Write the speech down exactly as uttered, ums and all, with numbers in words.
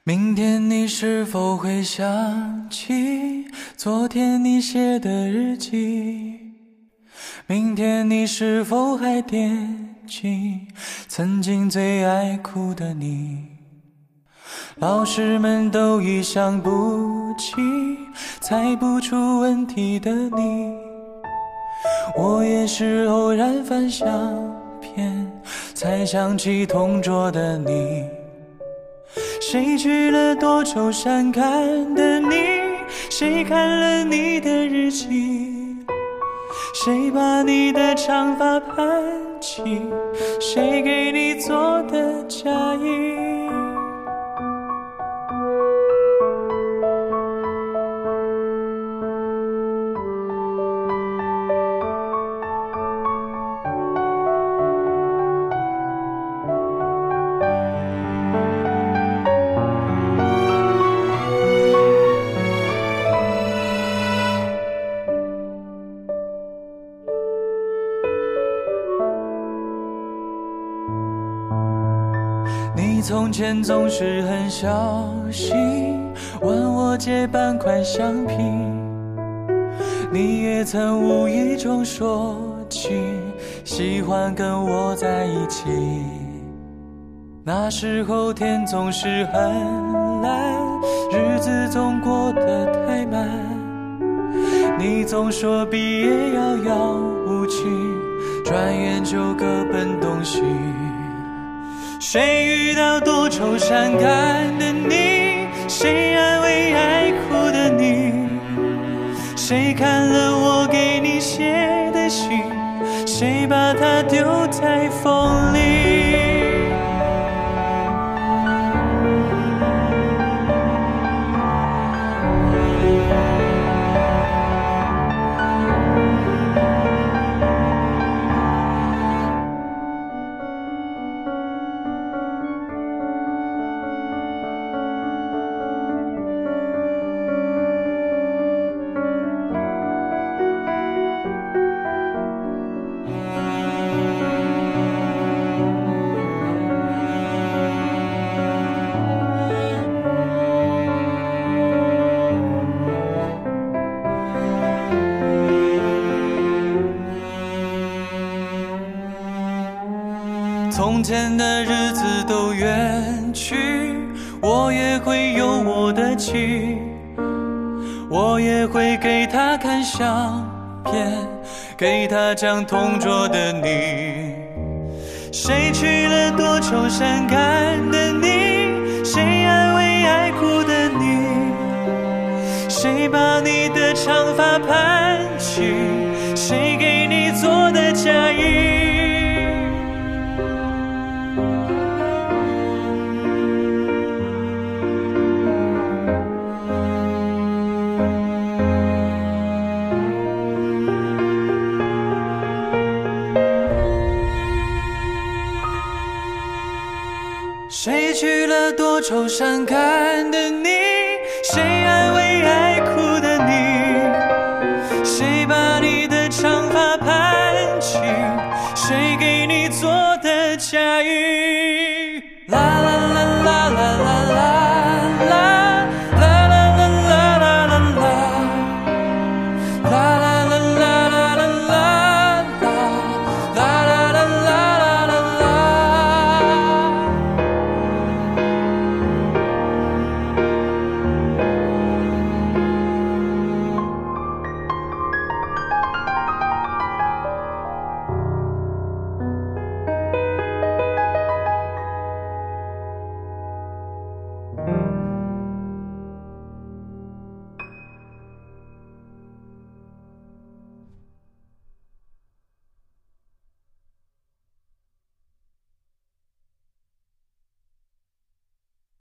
明天你是否会想起昨天你写的日记？明天你是否还惦记曾经最爱哭的你？老师们都已想不起猜不出问题的你，我也是偶然翻相片才想起同桌的你。谁去了多愁善感的你？谁看了你的日记？谁把你的长发盘起？谁给你做的嫁衣？你从前总是很小心问我借半块橡皮，你也曾无意中说起喜欢跟我在一起。那时候天总是很蓝，日子总过得太慢，你总说毕业遥遥无期，转眼就各奔东西。谁遇到多愁善感的你？谁安慰爱哭的你？谁看了我给你写的信？谁把它丢在风里？从前的日子都远去，我也会有我的妻，我也会给他看相片，给他讲同桌的你。谁去了多愁善感的你？谁安慰爱哭的你？谁把你的长发盘起？谁给你做的嫁衣？谁去了多愁善感的你？谁安慰爱哭的